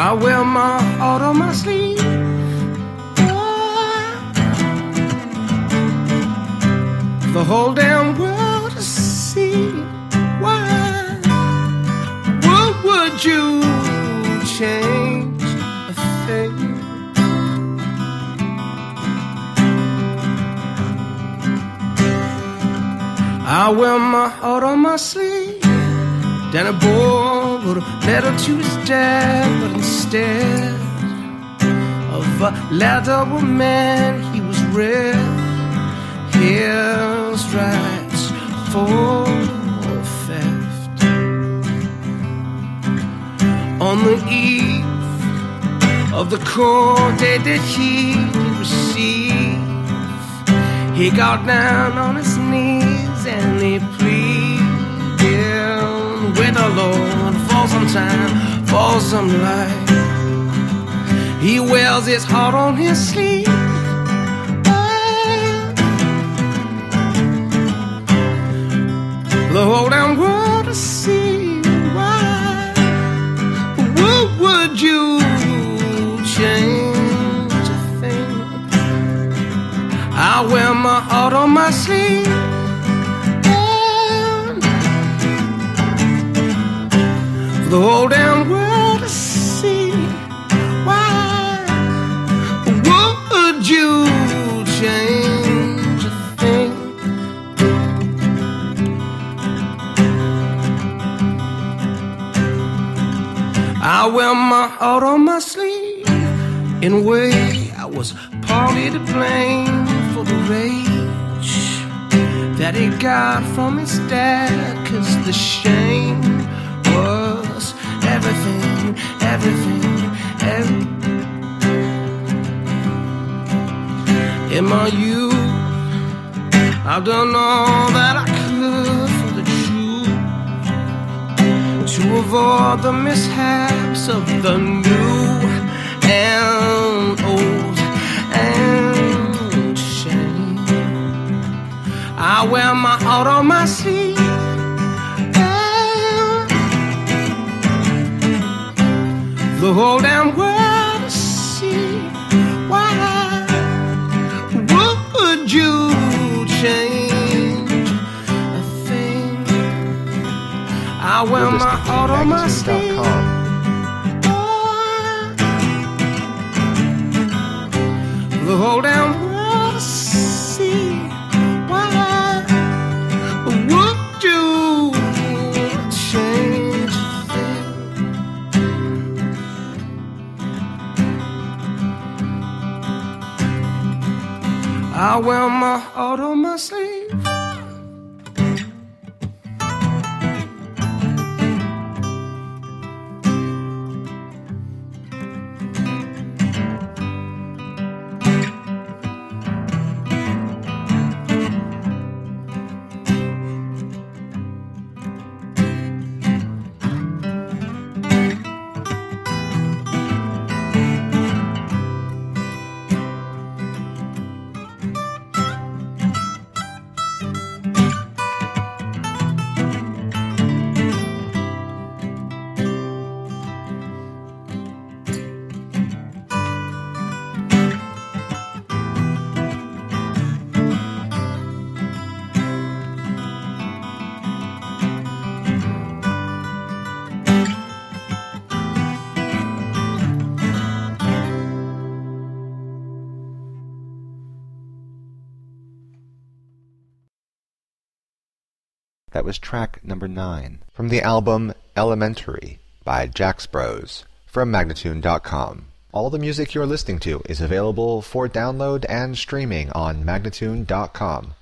I wear my heart on my sleeve. The whole damn world to see. Why? What would you change a thing? I wear my heart on my sleeve. Danny Boy wrote a letter to his dad, but instead of a letter with man, he was read his rights for theft. On the eve of the court date that he received, he got down on his knees and he pleaded with the Lord for some time, for some life. He wears his heart on his sleeve. The whole damn world to see. Why? What would you change a thing? I wear my heart on my sleeve. The whole damn world to see. Why? What would you change a thing? I wear my heart on my sleeve. In a way, I was partly to blame for the rage that he got from his dad, 'cause the shame was everything, everything, everything. In my youth, I've done all that I could for the truth, to avoid the mishaps of the new and old and shame. I wear my heart on my sleeve. The whole damn world to see. Why? What would you change a thing? I wear my heart on my sleeve. The whole damn world to see. Why? Would you change a thing? I wear my heart on my sleeve. That was track number 9 from the album Elementary by Jax Bros from Magnatune.com. All the music you're listening to is available for download and streaming on Magnatune.com.